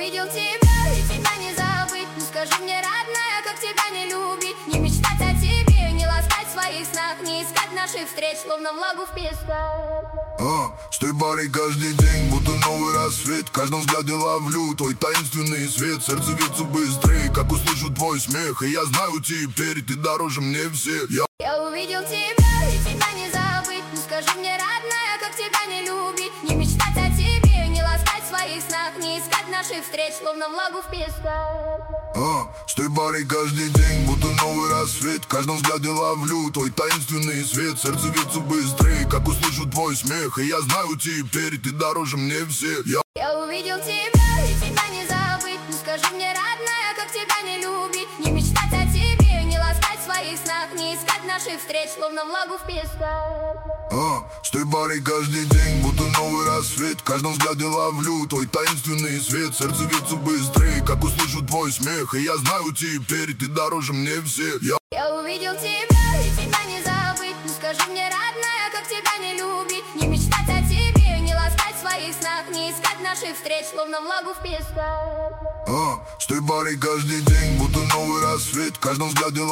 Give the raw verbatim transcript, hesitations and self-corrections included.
увидел тебя, и тебя не забыть. Ну скажи мне, родная, как тебя не любить? Не мечтать о тебе, не ласкать в своих снах, не искать наших встреч, словно влагу в песках. А, с той парой каждый день, будто новый рассвет. В каждом взгляде ловлю твой таинственный свет. Сердце бьется быстрее, как услышу твой смех. И я знаю теперь, ты дороже мне всех. Я, я увидел тебя, и тебя не забыть. Ну скажи мне, родная, как тебя не любить? Не мечтать о тебе, не ласкать в своих снах, не искать наших встреч, словно влагу в песках. а, с той парой каждый день, будто новый рассвет. В каждом взгляде ловлю твой таинственный свет. Сердце бьется быстрее, как услышу твой смех. И я знаю теперь, ты дороже мне всех. Я, я увидел тебя, и тебя не забыть. Ну скажи мне, родная, как тебя не любить? Не мечтать о тебе, не ласкать в своих снах, не искать наших встреч, словно влагу в песках. а, с той парой каждый день, будто новый рассвет. В каждом взгляде ловлю твой таинственный свет. Сердце бьется быстрее, как услышу твой смех. И я знаю теперь, ты дороже мне всех. Я, я увидел тебя, и тебя не забыть. Ну скажи мне, родная, как тебя не любить? Не мечтать о тебе, не ласкать в своих снах, не искать наших встреч, словно влагу в песках. а, с той парой каждый день, будто новый рассвет. В каждом взгляде